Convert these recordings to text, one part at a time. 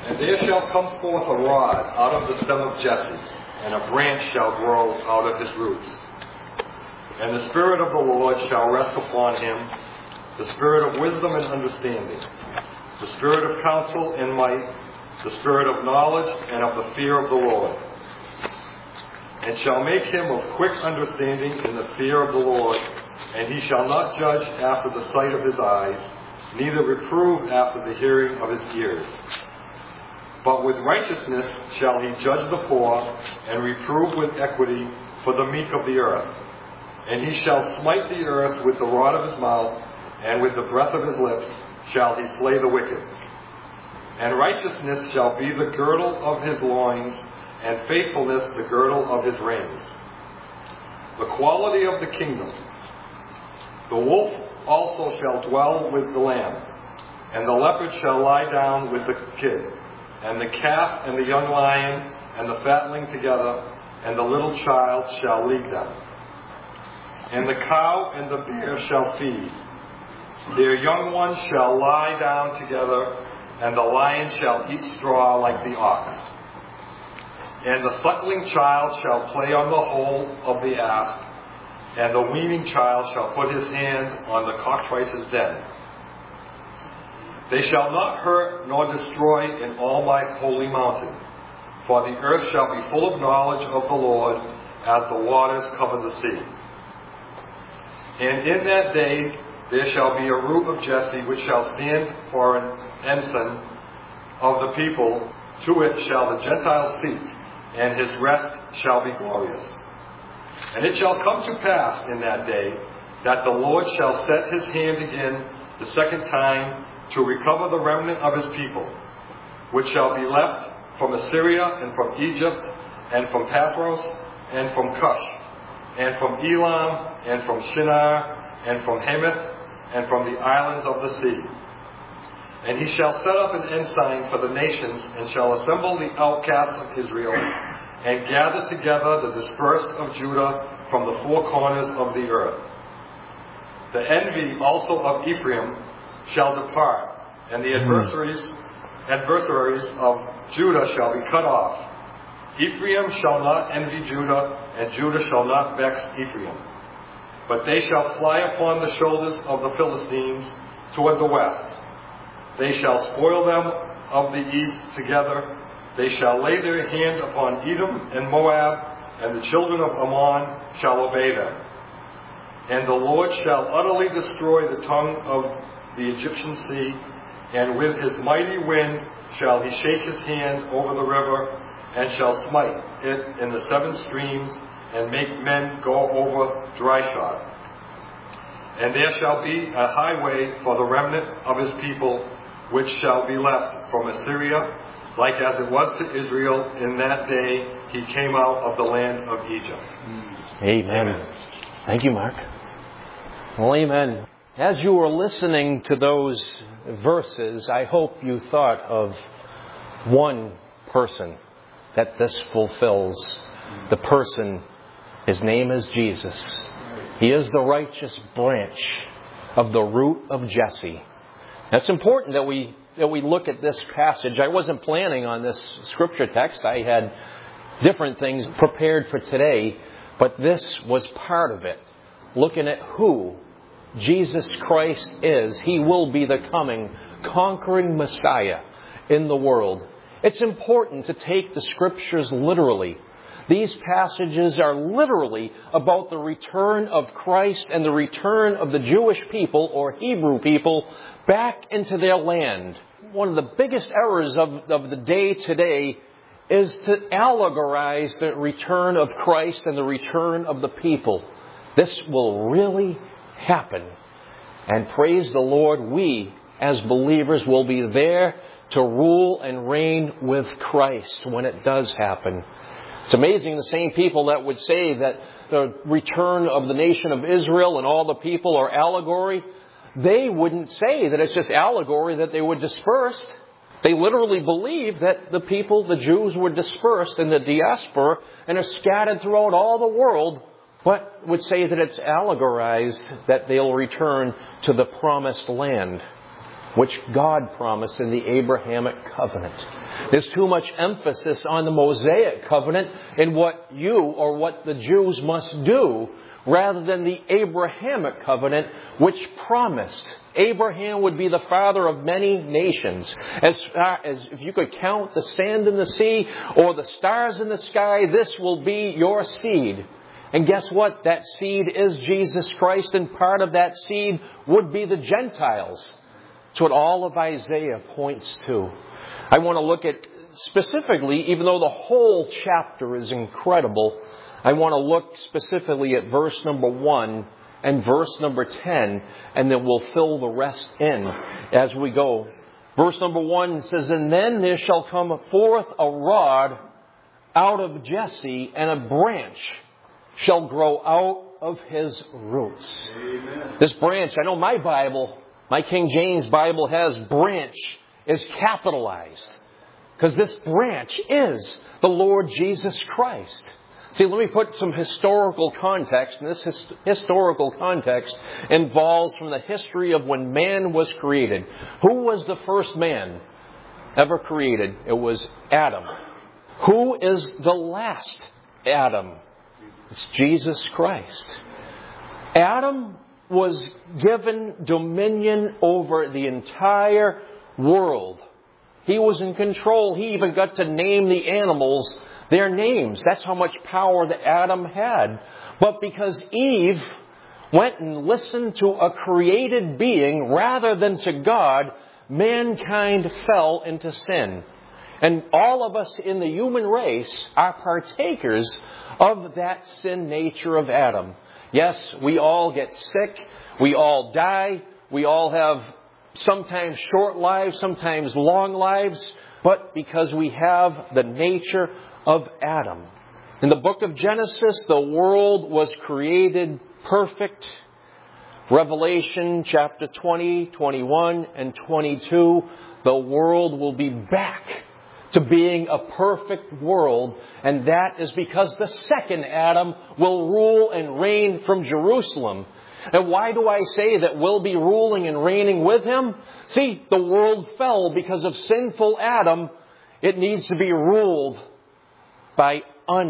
And there shall come forth a rod out of the stem of Jesse, and a branch shall grow out of his roots. And the Spirit of the Lord shall rest upon him, the Spirit of wisdom and understanding, the Spirit of counsel and might, the Spirit of knowledge and of the fear of the Lord. And shall make him of quick understanding in the fear of the Lord, and he shall not judge after the sight of his eyes, neither reprove after the hearing of his ears. But with righteousness shall he judge the poor, and reprove with equity for the meek of the earth. And he shall smite the earth with the rod of his mouth, and with the breath of his lips shall he slay the wicked. And righteousness shall be the girdle of his loins, and faithfulness the girdle of his reins. The quality of the kingdom. The wolf also shall dwell with the lamb, and the leopard shall lie down with the kid, and the calf and the young lion and the fatling together, and the little child shall lead them. And the cow and the bear shall feed. Their young ones shall lie down together, and the lion shall eat straw like the ox. And the suckling child shall play on the hole of the asp, and the weaning child shall put his hand on the cockatrice's den. They shall not hurt nor destroy in all my holy mountain, for the earth shall be full of knowledge of the Lord, as the waters cover the sea. And in that day there shall be a root of Jesse, which shall stand for an ensign of the people. To it shall the Gentiles seek, and his rest shall be glorious. And it shall come to pass in that day that the Lord shall set his hand again the second time to recover the remnant of his people, which shall be left from Assyria and from Egypt and from Pathros and from Cush and from Elam and from Shinar and from Hamath and from the islands of the sea. And he shall set up an ensign for the nations, and shall assemble the outcasts of Israel, and gather together the dispersed of Judah from the four corners of the earth. The envy also of Ephraim shall depart, and the adversaries of Judah shall be cut off. Ephraim shall not envy Judah, and Judah shall not vex Ephraim. But they shall fly upon the shoulders of the Philistines toward the west. They shall spoil them of the east together. They shall lay their hand upon Edom and Moab, and the children of Ammon shall obey them. And the Lord shall utterly destroy the tongue of the Egyptian sea, and with his mighty wind shall he shake his hand over the river, and shall smite it in the seven streams, and make men go over dry shod. And there shall be a highway for the remnant of his people, which shall be left from Assyria, like as it was to Israel in that day he came out of the land of Egypt. Amen. Thank you, Mark. Well, amen. As you were listening to those verses, I hope you thought of one person that this fulfills. The person, his name is Jesus. He is the righteous branch of the root of Jesse. It's important that we look at this passage. I wasn't planning on this scripture text. I had different things prepared for today, but this was part of it. Looking at who Jesus Christ is. He will be the coming, conquering Messiah in the world. It's important to take the scriptures literally. These passages are literally about the return of Christ and the return of the Jewish people or Hebrew people back into their land. One of the biggest errors of the day today is to allegorize the return of Christ and the return of the people. This will really happen. And praise the Lord, we as believers will be there to rule and reign with Christ when it does happen. It's amazing, the same people that would say that the return of the nation of Israel and all the people are allegory, they wouldn't say that it's just allegory, that they were dispersed. They literally believe that the people, the Jews, were dispersed in the diaspora and are scattered throughout all the world, but would say that it's allegorized, that they'll return to the promised land. which God promised in the Abrahamic covenant. There's too much emphasis on the Mosaic covenant and what you or what the Jews must do, rather than the Abrahamic covenant, which promised Abraham would be the father of many nations. As if you could count the sand in the sea or the stars in the sky, this will be your seed. And guess what? That seed is Jesus Christ, and part of that seed would be the Gentiles. That's what all of Isaiah points to. I want to look at specifically, even though the whole chapter is incredible, I want to look specifically at verse number 1 and verse number 10, and then we'll fill the rest in as we go. Verse number 1 says, "And then there shall come forth a rod out of Jesse, and a branch shall grow out of his roots." Amen. This branch, I know my Bible, my King James Bible has branch is capitalized, because this branch is the Lord Jesus Christ. See, let me put some historical context, and this historical context involves from the history of when man was created. Who was the first man ever created? It was Adam. Who is the last Adam? It's Jesus Christ. Adam was given dominion over the entire world. He was in control. He even got to name the animals their names. That's how much power that Adam had. But because Eve went and listened to a created being rather than to God, mankind fell into sin. And all of us in the human race are partakers of that sin nature of Adam. Yes, we all get sick. We all die. We all have sometimes short lives, sometimes long lives. But because we have the nature of Adam. In the book of Genesis, the world was created perfect. Revelation chapter 20, 21, and 22, the world will be back to being a perfect world. And that is because the second Adam will rule and reign from Jerusalem. And why do I say that we'll be ruling and reigning with him? See, the world fell because of sinful Adam. It needs to be ruled by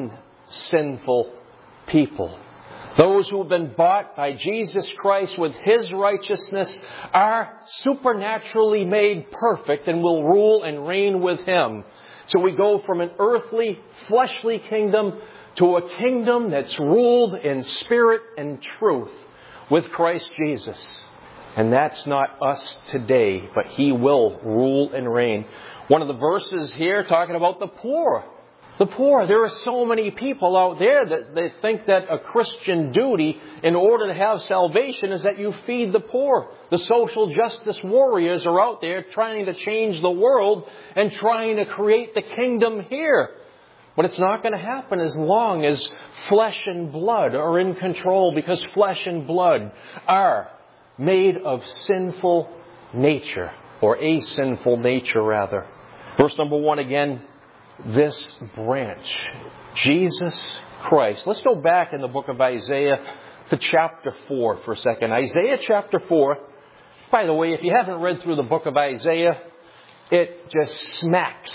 unsinful people. Those who have been bought by Jesus Christ with his righteousness are supernaturally made perfect and will rule and reign with him. So we go from an earthly, fleshly kingdom to a kingdom that's ruled in spirit and truth with Christ Jesus. And that's not us today, but he will rule and reign. One of the verses here talking about the poor. The poor. There are so many people out there that they think that a Christian duty in order to have salvation is that you feed the poor. The social justice warriors are out there trying to change the world and trying to create the kingdom here. But it's not going to happen as long as flesh and blood are in control, because flesh and blood are made of sinful nature, or a sinful nature rather. Verse number 1 again. This branch, Jesus Christ. Let's go back in the book of Isaiah to chapter 4 for a second. Isaiah chapter 4. By the way, if you haven't read through the book of Isaiah, it just smacks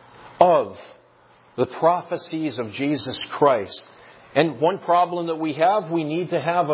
of the prophecies of Jesus Christ. And one problem that we have, we need to have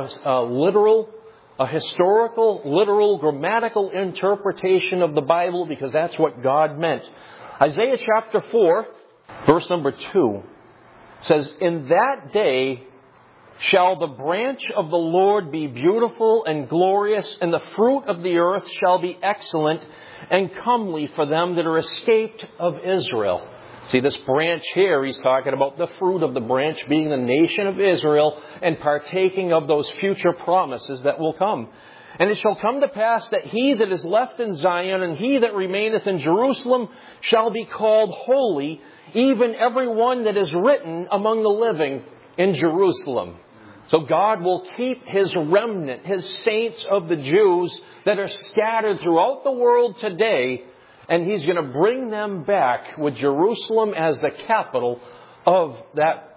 a historical, literal, grammatical interpretation of the Bible, because that's what God meant. Isaiah chapter 4, verse number 2 says, "In that day shall the branch of the Lord be beautiful and glorious, and the fruit of the earth shall be excellent and comely for them that are escaped of Israel." See, this branch here, he's talking about the fruit of the branch being the nation of Israel and partaking of those future promises that will come. "And it shall come to pass that he that is left in Zion and he that remaineth in Jerusalem shall be called holy, even every one that is written among the living in Jerusalem." So God will keep his remnant, his saints of the Jews that are scattered throughout the world today, and he's going to bring them back with Jerusalem as the capital of that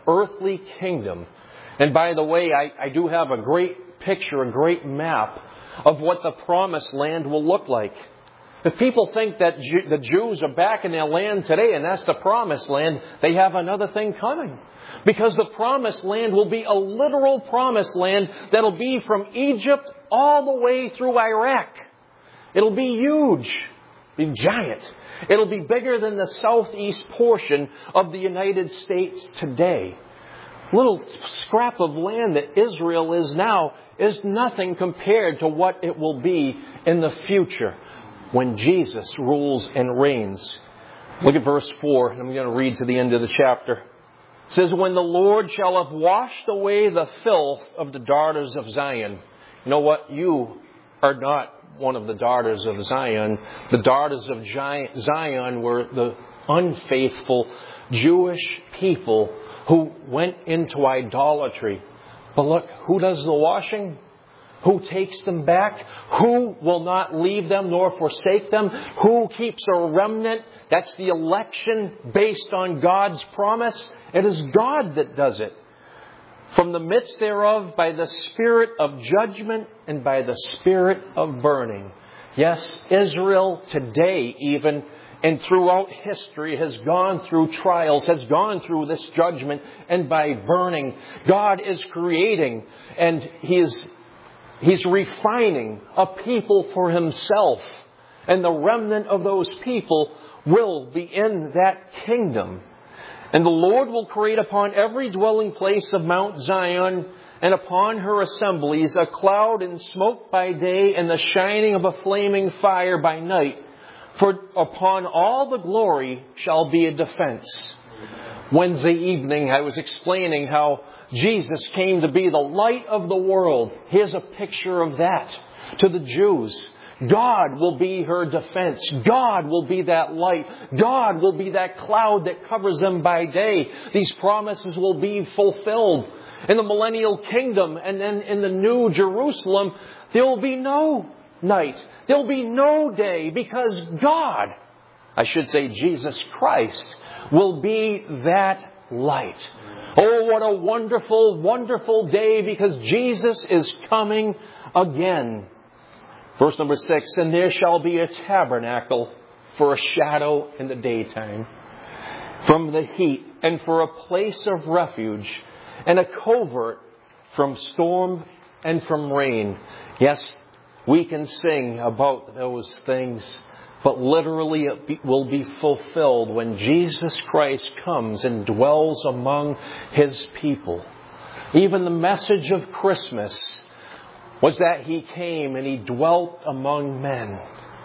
earthly kingdom. And by the way, I do have a great picture, a great map of what the promised land will look like. If people think that the Jews are back in their land today and that's the promised land, they have another thing coming. Because the promised land will be a literal promised land that'll be from Egypt all the way through Iraq. It'll be huge, be giant. It'll be bigger than the southeast portion of the United States today. Little scrap of land that Israel is now is nothing compared to what it will be in the future when Jesus rules and reigns. Look at verse 4, and I'm going to read to the end of the chapter. It says, when the Lord shall have washed away the filth of the daughters of Zion. You know what? You are not one of the daughters of Zion. The daughters of Zion were the unfaithful Jewish people who went into idolatry. But look, who does the washing? Who takes them back? Who will not leave them nor forsake them? Who keeps a remnant? That's the election based on God's promise. It is God that does it. From the midst thereof, by the spirit of judgment and by the spirit of burning. Yes, Israel today even, and throughout history, has gone through trials, has gone through this judgment, and by burning. God is creating, and He's refining a people for Himself. And the remnant of those people will be in that kingdom. And the Lord will create upon every dwelling place of Mount Zion and upon her assemblies a cloud and smoke by day and the shining of a flaming fire by night. For upon all the glory shall be a defense. Wednesday evening I was explaining how Jesus came to be the light of the world. Here's a picture of that to the Jews. God will be her defense. God will be that light. God will be that cloud that covers them by day. These promises will be fulfilled. In the millennial kingdom and then in the new Jerusalem, there will be no night. There will be no day because God, I should say Jesus Christ, will be that light. Oh, what a wonderful, wonderful day because Jesus is coming again. Verse number 6, and there shall be a tabernacle for a shadow in the daytime from the heat and for a place of refuge and a covert from storm and from rain. Yes, we can sing about those things, but literally it will be fulfilled when Jesus Christ comes and dwells among His people. Even the message of Christmas was that He came and He dwelt among men.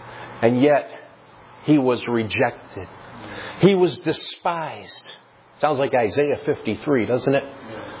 And yet, He was rejected. He was despised. Sounds like Isaiah 53, doesn't it?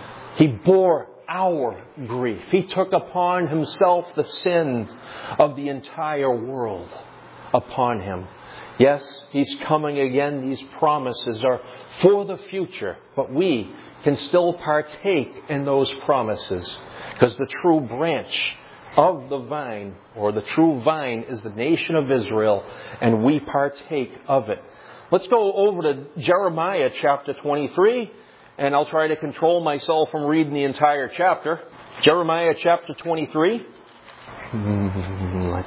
He bore our grief. He took upon Himself the sins of the entire world upon Him. Yes, He's coming again. These promises are for the future, but we can still partake in those promises. Because the true branch of the vine, or the true vine, is the nation of Israel, and we partake of it. Let's go over to Jeremiah chapter 23, and I'll try to control myself from reading the entire chapter. Jeremiah chapter 23. I'm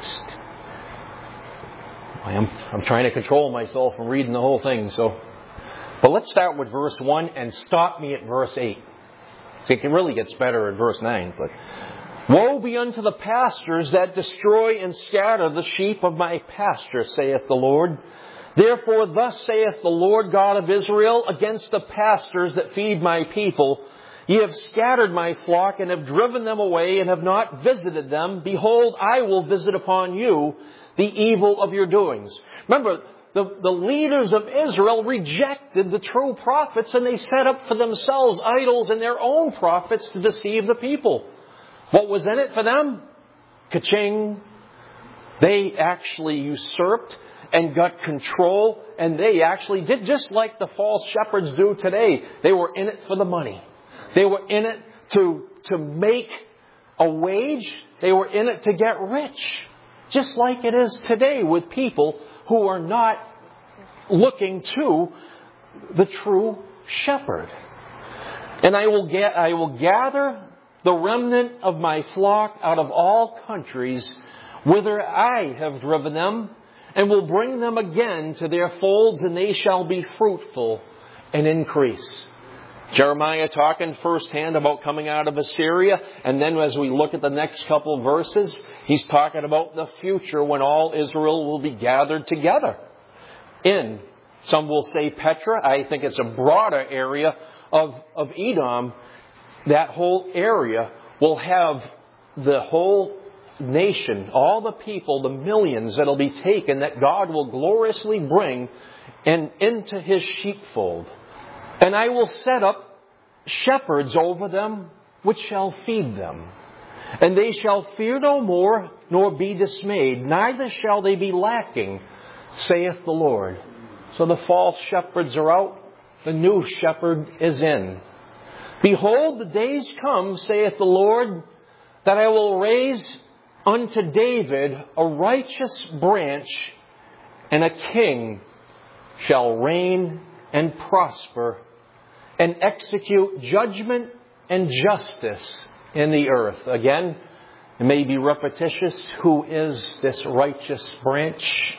trying to control myself from reading the whole thing, but let's start with verse 1 and stop me at verse 8. See, it really gets better at verse 9. But woe be unto the pastors that destroy and scatter the sheep of my pasture, saith the Lord. Therefore thus saith the Lord God of Israel against the pastors that feed my people. Ye have scattered my flock and have driven them away and have not visited them. Behold, I will visit upon you the evil of your doings. Remember, the leaders of Israel rejected the true prophets and they set up for themselves idols and their own prophets to deceive the people. What was in it for them? Ka-ching. They actually usurped and got control, and they actually did just like the false shepherds do today. They were in it for the money. They were in it to make a wage. They were in it to get rich. Just like it is today with people who are not looking to the true shepherd. And I will gather the remnant of my flock out of all countries, whither I have driven them, and will bring them again to their folds, and they shall be fruitful and increase. Jeremiah talking firsthand about coming out of Assyria, and then as we look at the next couple of verses, he's talking about the future when all Israel will be gathered together. Some will say Petra, I think it's a broader area of Edom. That whole area will have the whole nation, all the people, the millions that will be taken, that God will gloriously bring and into His sheepfold. And I will set up shepherds over them, which shall feed them. And they shall fear no more, nor be dismayed, neither shall they be lacking, saith the Lord. So the false shepherds are out, the new shepherd is in. Behold, the days come, saith the Lord, that I will raise unto David a righteous branch, and a king shall reign and prosper, and execute judgment and justice in the earth. Again, it may be repetitious. Who is this righteous branch?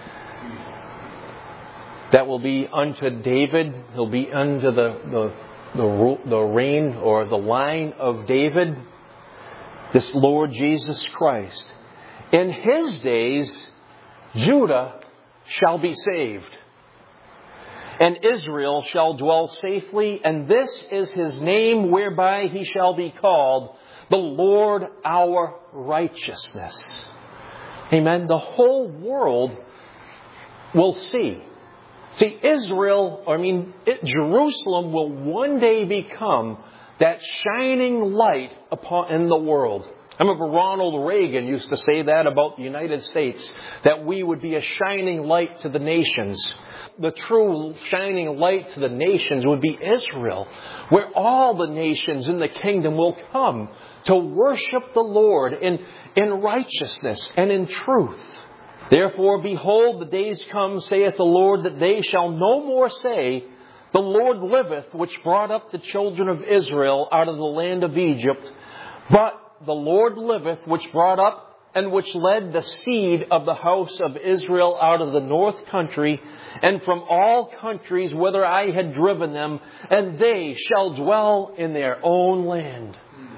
That will be unto David. He'll be under the reign or the line of David. This Lord Jesus Christ. In His days, Judah shall be saved, and Israel shall dwell safely, and this is His name whereby He shall be called, the Lord our righteousness. Amen. The whole world will see. See, Jerusalem will one day become that shining light in the world. I remember Ronald Reagan used to say that about the United States, that we would be a shining light to the nations. The true shining light to the nations would be Israel, where all the nations in the kingdom will come to worship the Lord in righteousness and in truth. Therefore, behold, the days come, saith the Lord, that they shall no more say, the Lord liveth, which brought up the children of Israel out of the land of Egypt. But the Lord liveth, which brought up and which led the seed of the house of Israel out of the north country, and from all countries whither I had driven them, and they shall dwell in their own land.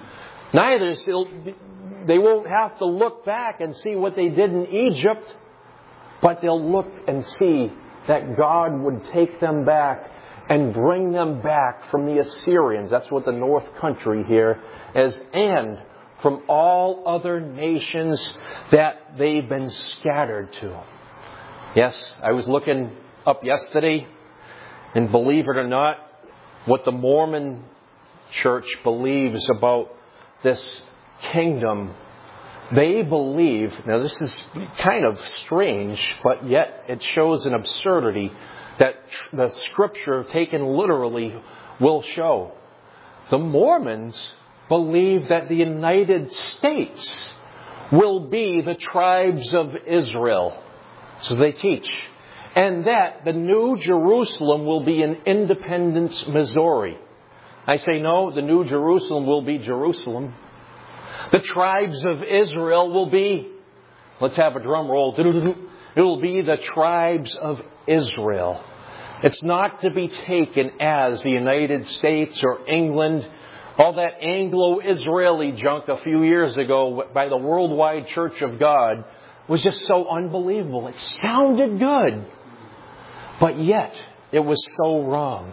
They won't have to look back and see what they did in Egypt, but they'll look and see that God would take them back and bring them back from the Assyrians. That's what the north country here is. And from all other nations that they've been scattered to. Yes, I was looking up yesterday, and believe it or not, what the Mormon church believes about this kingdom. They believe, now this is kind of strange, but yet it shows an absurdity that the Scripture taken literally will show. The Mormons believe that the United States will be the tribes of Israel. So they teach. And that the New Jerusalem will be in Independence, Missouri. I say no, the New Jerusalem will be Jerusalem. The tribes of Israel will be, let's have a drum roll, it will be the tribes of Israel. It's not to be taken as the United States or England. All that Anglo-Israeli junk a few years ago by the Worldwide Church of God was just so unbelievable. It sounded good, but yet it was so wrong.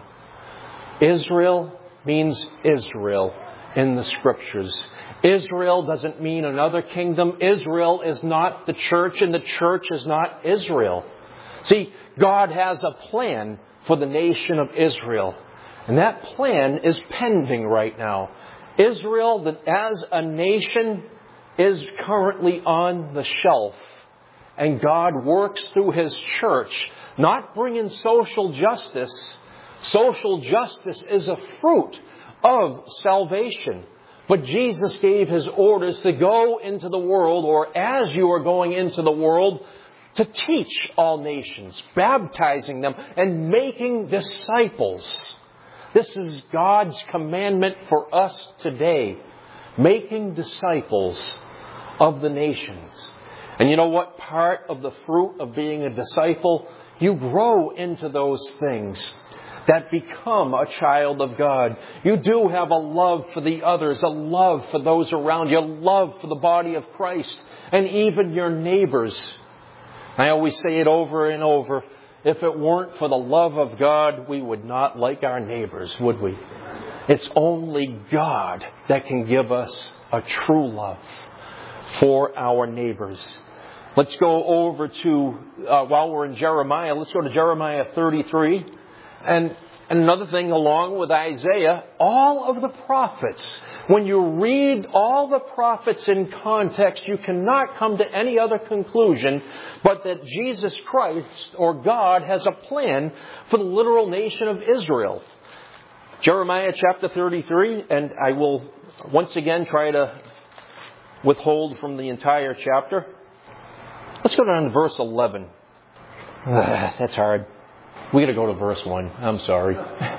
Israel means Israel in the Scriptures. Israel doesn't mean another kingdom. Israel is not the church, and the church is not Israel. See, God has a plan for the nation of Israel, and that plan is pending right now. Israel, as a nation, is currently on the shelf, and God works through His church, not bringing social justice. Social justice is a fruit of salvation. But Jesus gave His orders to go into the world, or as you are going into the world, to teach all nations, baptizing them and making disciples. This is God's commandment for us today. making disciples of the nations. And you know what part of the fruit of being a disciple? You grow into those things that become a child of God. You do have a love for the others, a love for those around you, a love for the body of Christ, and even your neighbors. I always say it over and over. If it weren't for the love of God, we would not like our neighbors, would we? It's only God that can give us a true love for our neighbors. Let's go over to, while we're in Jeremiah, let's go to Jeremiah 33. And another thing along with Isaiah, all of the prophets, when you read all the prophets in context, you cannot come to any other conclusion but that Jesus Christ or God has a plan for the literal nation of Israel. Jeremiah chapter 33, and I will once again try to withhold from the entire chapter. Let's go down to verse 11. That's hard. We got to go to verse 1. I'm sorry.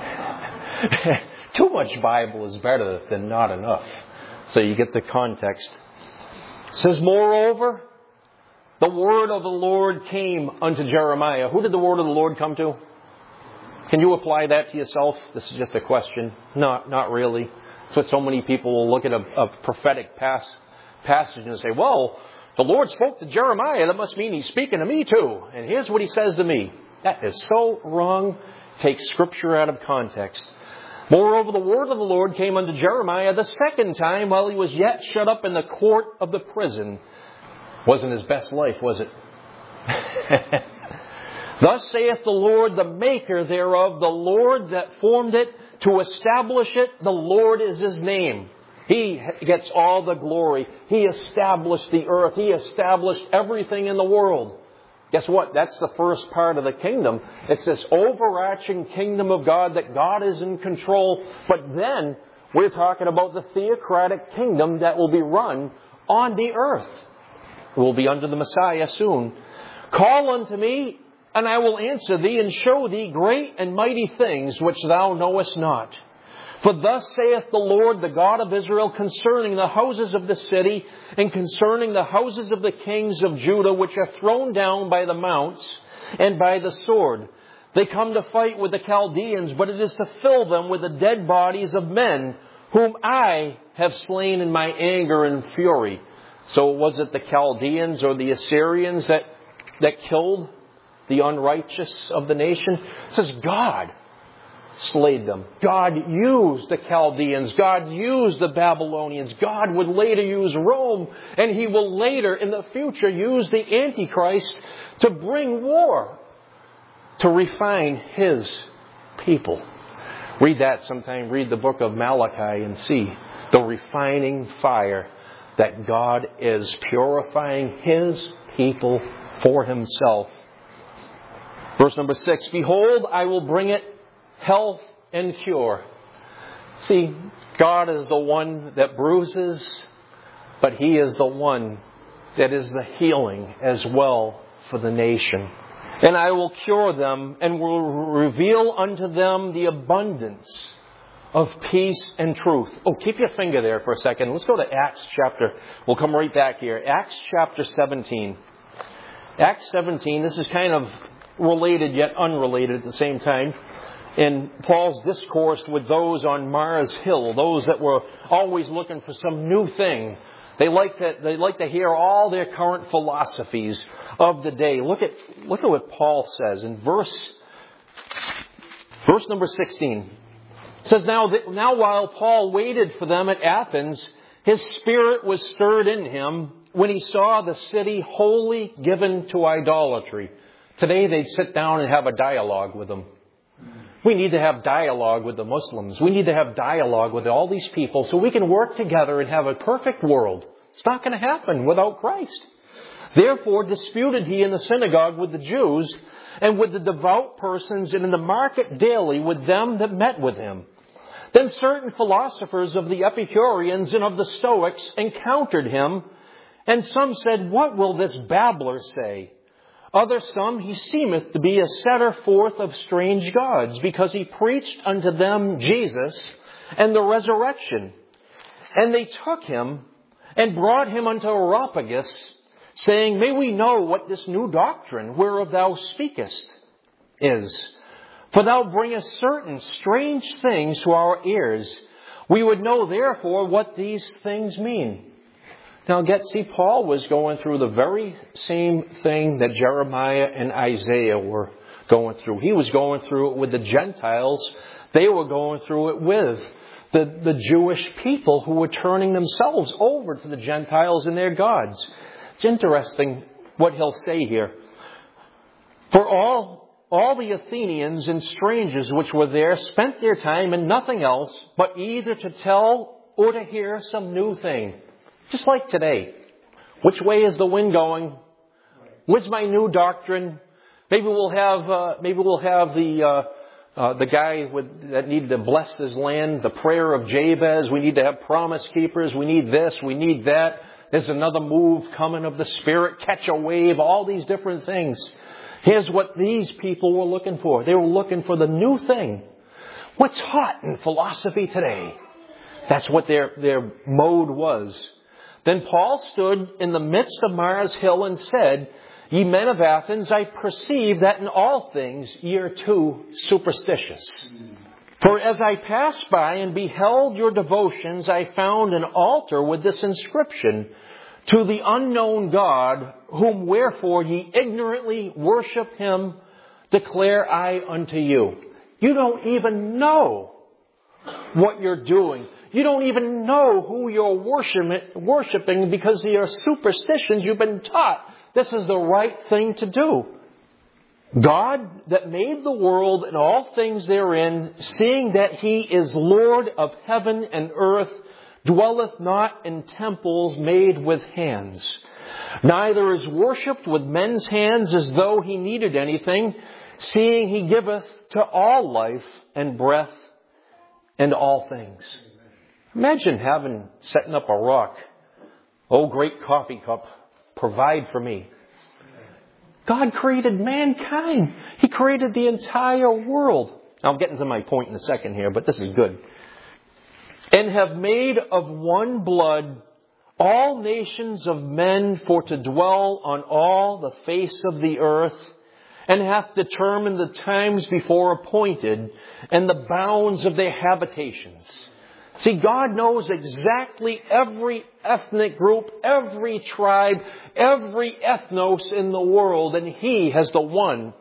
Too much Bible is better than not enough. So you get the context. It says, moreover, the word of the Lord came unto Jeremiah. Who did the word of the Lord come to? Can you apply that to yourself? This is just a question. Not really. That's what so many people will look at a prophetic passage and say, well, the Lord spoke to Jeremiah. That must mean He's speaking to me too. And here's what He says to me. That is so wrong. Take Scripture out of context. Moreover, the word of the Lord came unto Jeremiah the second time while he was yet shut up in the court of the prison. Wasn't his best life, was it? Thus saith the Lord, the maker thereof, the Lord that formed it, to establish it, the Lord is His name. He gets all the glory. He established the earth. He established everything in the world. Guess what? That's the first part of the kingdom. It's this overarching kingdom of God that God is in control. But then we're talking about the theocratic kingdom that will be run on the earth. We'll be under the Messiah soon. Call unto me, and I will answer thee, and show thee great and mighty things which thou knowest not. For thus saith the Lord, the God of Israel, concerning the houses of the city, and concerning the houses of the kings of Judah, which are thrown down by the mounts and by the sword. They come to fight with the Chaldeans, but it is to fill them with the dead bodies of men, whom I have slain in my anger and fury. So was it the Chaldeans or the Assyrians that killed the unrighteous of the nation? It says God slayed them. God used the Chaldeans. God used the Babylonians. God would later use Rome. And He will later, in the future, use the Antichrist to bring war, to refine His people. Read that sometime. Read the book of Malachi and see the refining fire that God is purifying His people for Himself. Verse number 6, behold, I will bring it health and cure. See, God is the one that bruises, but He is the one that is the healing as well for the nation. And I will cure them and will reveal unto them the abundance of peace and truth. Oh, keep your finger there for a second. Let's go to Acts chapter. We'll come right back here. Acts chapter 17. Acts 17, this is kind of related yet unrelated at the same time. In Paul's discourse with those on Mars Hill, those that were always looking for some new thing. They like to hear all their current philosophies of the day. Look at what Paul says in verse number 16. It says, now while Paul waited for them at Athens, his spirit was stirred in him when he saw the city wholly given to idolatry. Today they'd sit down and have a dialogue with them. We need to have dialogue with the Muslims. We need to have dialogue with all these people so we can work together and have a perfect world. It's not going to happen without Christ. Therefore disputed he in the synagogue with the Jews and with the devout persons, and in the market daily with them that met with him. Then certain philosophers of the Epicureans and of the Stoics encountered him, and some said, what will this babbler say? Other some, he seemeth to be a setter forth of strange gods, because he preached unto them Jesus and the resurrection. And they took him and brought him unto Areopagus, saying, May we know what this new doctrine whereof thou speakest is. For thou bringest certain strange things to our ears. We would know therefore what these things mean. Now see, Paul was going through the very same thing that Jeremiah and Isaiah were going through. He was going through it with the Gentiles. They were going through it with the Jewish people who were turning themselves over to the Gentiles and their gods. It's interesting what he'll say here. For all the Athenians and strangers which were there spent their time in nothing else but either to tell or to hear some new thing. Just like today. Which way is the wind going? What's my new doctrine? Maybe we'll have the guy that needed to bless his land, the prayer of Jabez. We need to have promise keepers. We need this. We need that. There's another move coming of the Spirit. Catch a wave. All these different things. Here's what these people were looking for. They were looking for the new thing. What's hot in philosophy today? That's what their mode was. Then Paul stood in the midst of Mars Hill and said, Ye men of Athens, I perceive that in all things ye are too superstitious. For as I passed by and beheld your devotions, I found an altar with this inscription, To the unknown God, whom wherefore ye ignorantly worship him, declare I unto you. You don't even know what you're doing. You don't even know who you're worshiping because of your superstitions. You've been taught this is the right thing to do. God that made the world and all things therein, seeing that he is Lord of heaven and earth, dwelleth not in temples made with hands, neither is worshipped with men's hands as though he needed anything, seeing he giveth to all life and breath and all things. Imagine setting up a rock. Oh, great coffee cup, provide for me. God created mankind. He created the entire world. I'll get into my point in a second here, but this is good. And have made of one blood all nations of men for to dwell on all the face of the earth, and hath determined the times before appointed and the bounds of their habitations. See, God knows exactly every ethnic group, every tribe, every ethnos in the world, and he is the one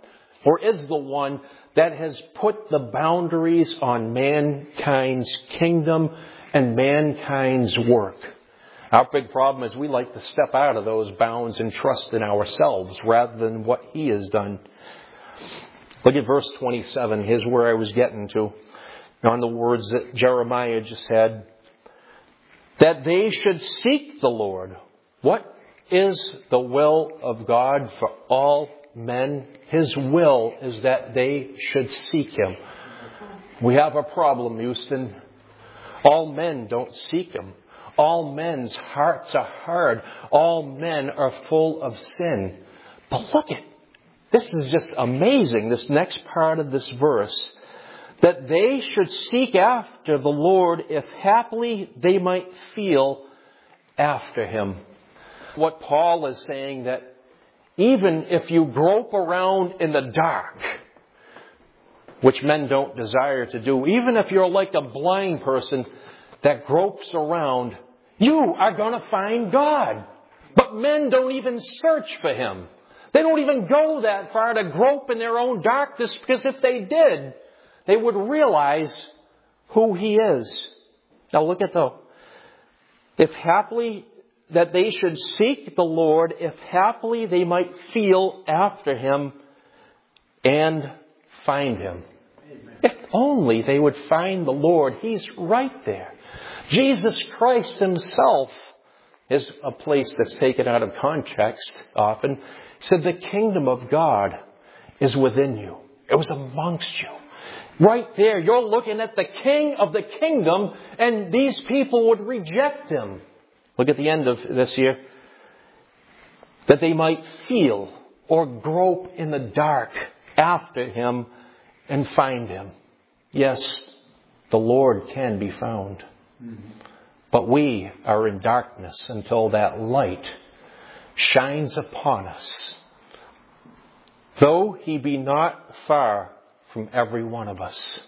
that has put the boundaries on mankind's kingdom and mankind's work. Our big problem is we like to step out of those bounds and trust in ourselves rather than what he has done. Look at verse 27. Here's where I was getting to. On the words that Jeremiah just said, that they should seek the Lord. What is the will of God for all men? His will is that they should seek him. We have a problem, Houston. All men don't seek him. All men's hearts are hard. All men are full of sin. But look at, this is just amazing, this next part of this verse. That they should seek after the Lord, if haply they might feel after him. What Paul is saying, that even if you grope around in the dark, which men don't desire to do, even if you're like a blind person that gropes around, you are going to find God. But men don't even search for him. They don't even go that far to grope in their own darkness, because if they did, they would realize who he is. Now look at though. If haply that they should seek the Lord, if haply they might feel after him and find him. Amen. If only they would find the Lord. He's right there. Jesus Christ himself is a place that's taken out of context often. He said the kingdom of God is within you. It was amongst you. Right there, you're looking at the King of the kingdom, and these people would reject him. Look at the end of this here. That they might feel or grope in the dark after him and find him. Yes, the Lord can be found. But we are in darkness until that light shines upon us. Though he be not far from every one of us.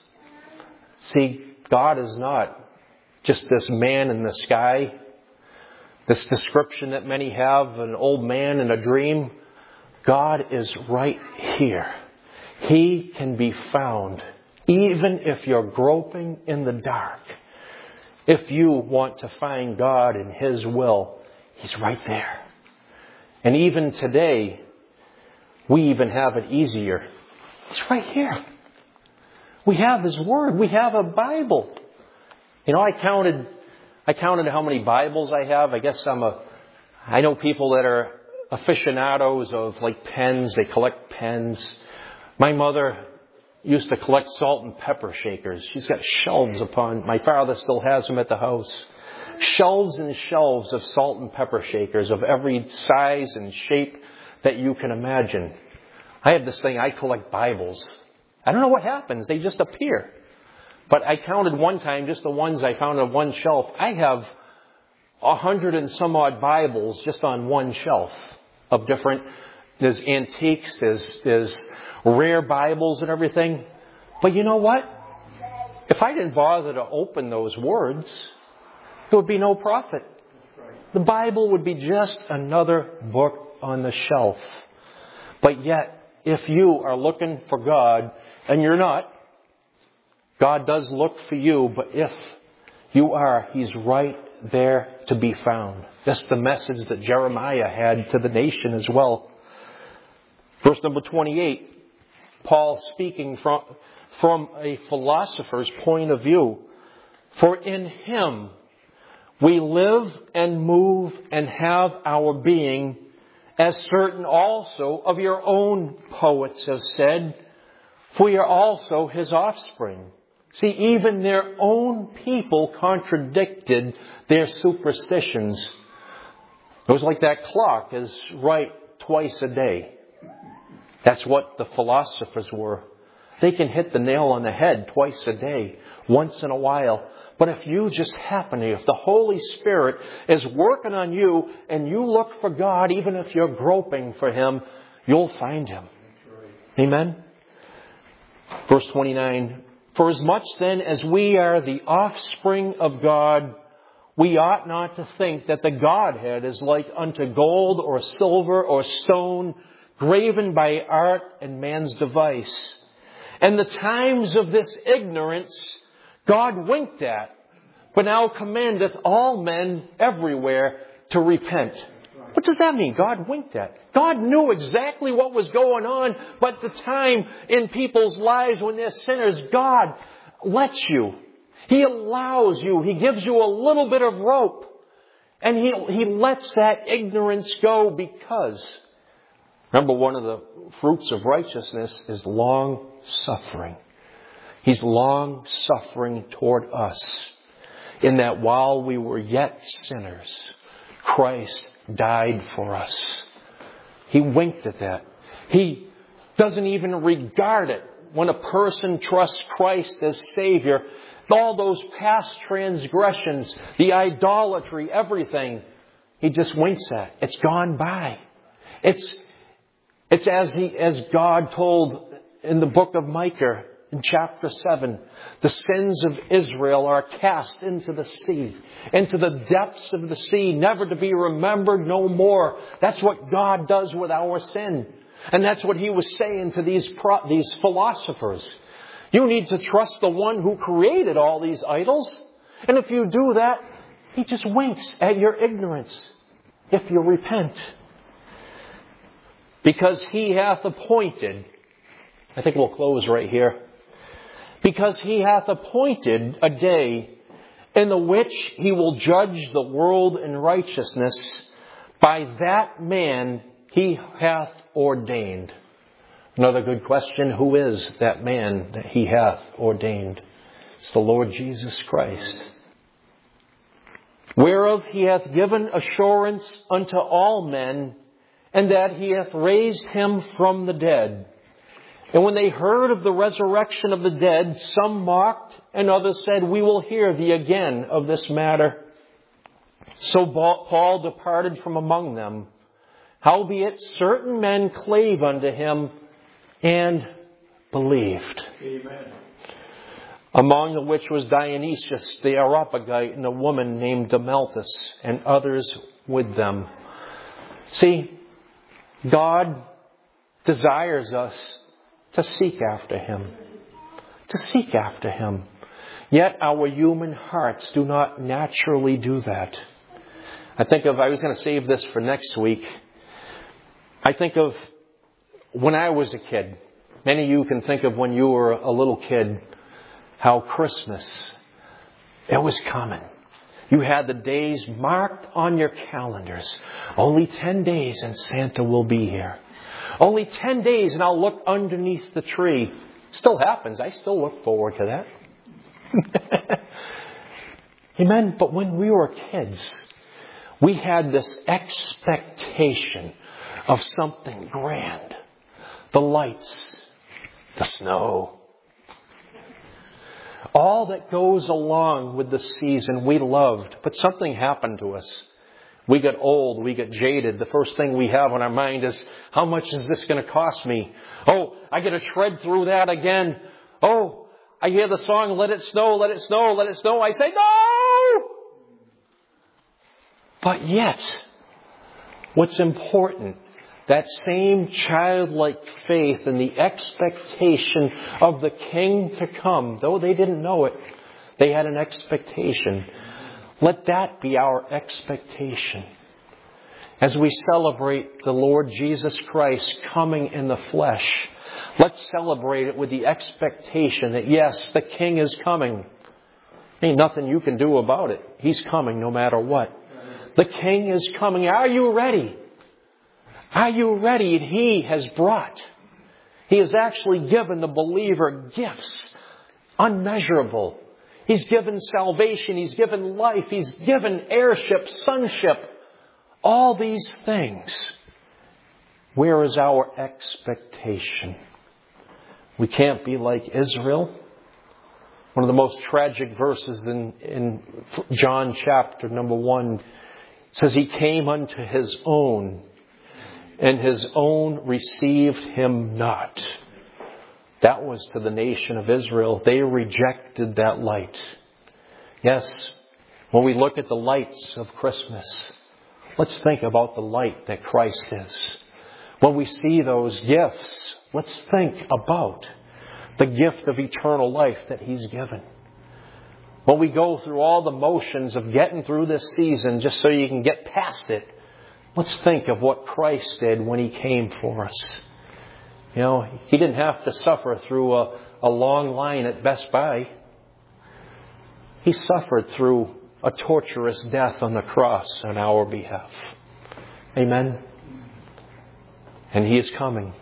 See, God is not just this man in the sky, this description that many have, an old man in a dream. God is right here. He can be found even if you're groping in the dark. If you want to find God in His will, He's right there. And even today, we even have it easier. It's right here. We have His Word. We have a Bible. You know, I counted how many Bibles I have. I guess I know people that are aficionados of like pens. They collect pens. My mother used to collect salt and pepper shakers. She's got shelves my father still has them at the house. Shelves and shelves of salt and pepper shakers of every size and shape that you can imagine. I have this thing, I collect Bibles. I don't know what happens. They just appear. But I counted one time, just the ones I found on one shelf. I have 100 and some odd Bibles just on one shelf of different, there's antiques, there's rare Bibles and everything. But you know what? If I didn't bother to open those words, there would be no profit. The Bible would be just another book on the shelf. But yet, if you are looking for God, and you're not, God does look for you, but if you are, He's right there to be found. That's the message that Jeremiah had to the nation as well. Verse number 28, Paul speaking from a philosopher's point of view. For in Him we live and move and have our being, as certain also of your own poets have said, for we are also His offspring. See, even their own people contradicted their superstitions. It was like that clock is right twice a day. That's what the philosophers were. They can hit the nail on the head twice a day, once in a while. But if you just if the Holy Spirit is working on you and you look for God, even if you're groping for Him, you'll find Him. Amen? Verse 29, for as much then as we are the offspring of God, we ought not to think that the Godhead is like unto gold or silver or stone, graven by art and man's device. And the times of this ignorance God winked at, but now commandeth all men everywhere to repent. What does that mean? God winked at. God knew exactly what was going on, but the time in people's lives when they're sinners, God lets you. He allows you. He gives you a little bit of rope. And He lets that ignorance go because, remember, one of the fruits of righteousness is long suffering. He's long suffering toward us, in that while we were yet sinners, Christ died for us. He winked at that. He doesn't even regard it when a person trusts Christ as Savior. All those past transgressions, the idolatry, everything, He just winks at. It's gone by. It's as God told in the book of Micah, in chapter 7, the sins of Israel are cast into the sea, into the depths of the sea, never to be remembered no more. That's what God does with our sin. And that's what He was saying to these philosophers. You need to trust the one who created all these idols. And if you do that, He just winks at your ignorance if you repent. Because He hath appointed, I think we'll close right here. Because He hath appointed a day in the which He will judge the world in righteousness by that man He hath ordained. Another good question, who is that man that He hath ordained? It's the Lord Jesus Christ. Whereof He hath given assurance unto all men, and that He hath raised Him from the dead. And when they heard of the resurrection of the dead, some mocked, and others said, we will hear thee again of this matter. So Paul departed from among them. Howbeit certain men clave unto him and believed. Amen. Among the which was Dionysius the Areopagite and a woman named Demeltus and others with them. See, God desires us to seek after Him. To seek after Him. Yet our human hearts do not naturally do that. I was going to save this for next week. I think of when I was a kid. Many of you can think of when you were a little kid, how Christmas, it was coming. You had the days marked on your calendars. Only 10 days and Santa will be here. Only 10 days and I'll look underneath the tree. Still happens. I still look forward to that. Amen. But when we were kids, we had this expectation of something grand. The lights, the snow. All that goes along with the season we loved. But something happened to us. We get old, we get jaded. The first thing we have on our mind is, how much is this going to cost me? Oh, I got to tread through that again. Oh, I hear the song, let it snow, let it snow, let it snow. I say, no! But yet, what's important, that same childlike faith and the expectation of the King to come, though they didn't know it, they had an expectation. Let that be our expectation. As we celebrate the Lord Jesus Christ coming in the flesh, let's celebrate it with the expectation that yes, the King is coming. Ain't nothing you can do about it. He's coming no matter what. The King is coming. Are you ready? Are you ready? And He has brought. He has actually given the believer gifts unmeasurable. He's given salvation. He's given life. He's given heirship, sonship. All these things. Where is our expectation? We can't be like Israel. One of the most tragic verses in John chapter number 1 says, He came unto His own, and His own received Him not. That was to the nation of Israel. They rejected that light. Yes, when we look at the lights of Christmas, let's think about the light that Christ is. When we see those gifts, let's think about the gift of eternal life that He's given. When we go through all the motions of getting through this season just so you can get past it, let's think of what Christ did when He came for us. You know, He didn't have to suffer through a long line at Best Buy. He suffered through a torturous death on the cross on our behalf. Amen. And He is coming.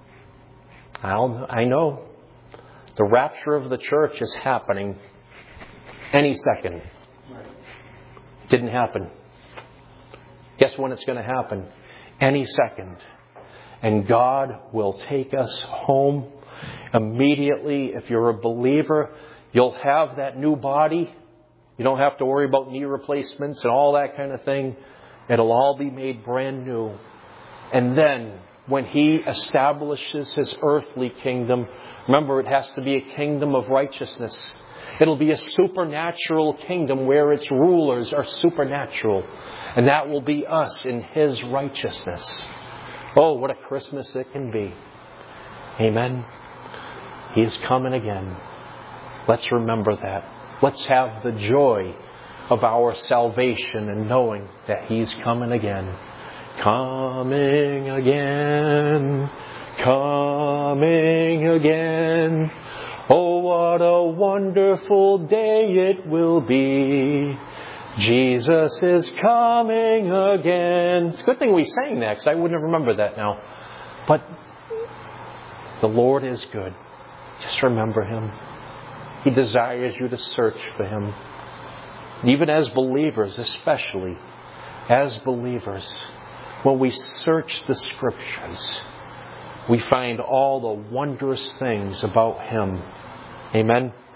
I know. The rapture of the church is happening any second. Didn't happen. Guess when it's going to happen? Any second. And God will take us home immediately. If you're a believer, you'll have that new body. You don't have to worry about knee replacements and all that kind of thing. It'll all be made brand new. And then, when He establishes His earthly kingdom, remember, it has to be a kingdom of righteousness. It'll be a supernatural kingdom where its rulers are supernatural. And that will be us in His righteousness. Oh, what a Christmas it can be. Amen. He is coming again. Let's remember that. Let's have the joy of our salvation and knowing that He's coming again. Coming again. Coming again. Oh, what a wonderful day it will be. Jesus is coming again. It's a good thing we sang that, because I wouldn't have remembered that now. But the Lord is good. Just remember Him. He desires you to search for Him. Even as believers, especially as believers, when we search the Scriptures, we find all the wondrous things about Him. Amen.